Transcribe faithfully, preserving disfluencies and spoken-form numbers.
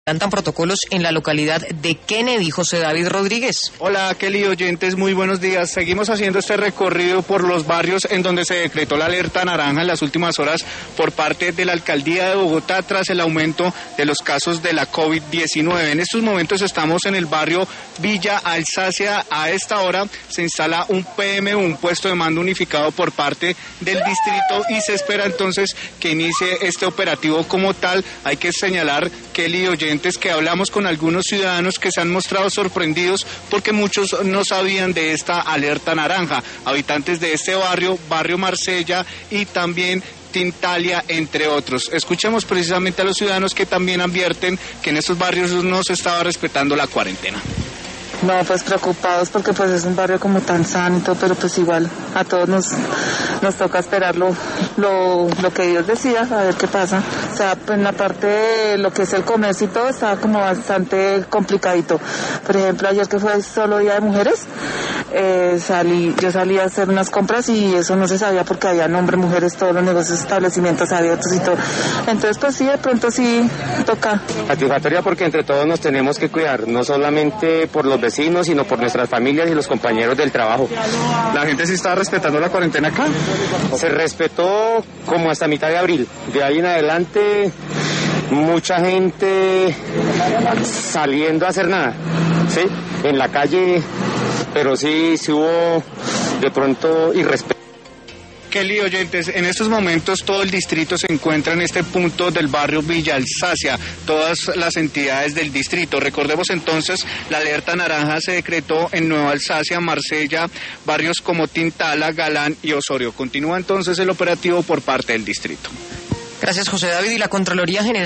Adelantan protocolos en la localidad de Kennedy. José David Rodríguez. Hola Kelly, oyentes, muy buenos días. Seguimos haciendo este recorrido por los barrios en donde se decretó la alerta naranja en las últimas horas por parte de la alcaldía de Bogotá tras el aumento de los casos de la COVID diecinueve. En estos momentos estamos en el barrio Villa Alsacia. A esta hora se instala un P M U, un puesto de mando unificado por parte del distrito, y se espera entonces que inicie este operativo como tal. Hay que señalar, Kelly, oyentes, que hablamos con algunos ciudadanos que se han mostrado sorprendidos porque muchos no sabían de esta alerta naranja. Habitantes de este barrio, barrio Marsella y también Tintalia, entre otros. Escuchemos precisamente a los ciudadanos que también advierten que en estos barrios no se estaba respetando la cuarentena. No, pues preocupados porque pues es un barrio como tan sano y todo, pero pues igual a todos nos nos toca esperar lo, lo, lo que Dios decida, a ver qué pasa. O sea, pues en la parte de lo que es el comercio y todo está como bastante complicadito. Por ejemplo, ayer que fue solo Día de Mujeres, eh, salí, yo salí a hacer unas compras y eso no se sabía porque había nombre, mujeres, todos los negocios, establecimientos abiertos y todo. Entonces pues sí, de pronto sí toca. Satisfactoria porque entre todos nos tenemos que cuidar, no solamente por los vecinos, sino por nuestras familias y los compañeros del trabajo. ¿La gente sí está respetando la cuarentena acá? Se respetó como hasta mitad de abril. De ahí en adelante, mucha gente saliendo a hacer nada, ¿sí? En la calle, pero sí, sí hubo de pronto irrespeto. Kelly, oyentes, en estos momentos todo el distrito se encuentra en este punto del barrio Villa Alsacia, todas las entidades del distrito. Recordemos entonces, la alerta naranja se decretó en Nueva Alsacia, Marsella, barrios como Tintala, Galán y Osorio. Continúa entonces el operativo por parte del distrito. Gracias, José David. Y la Contraloría General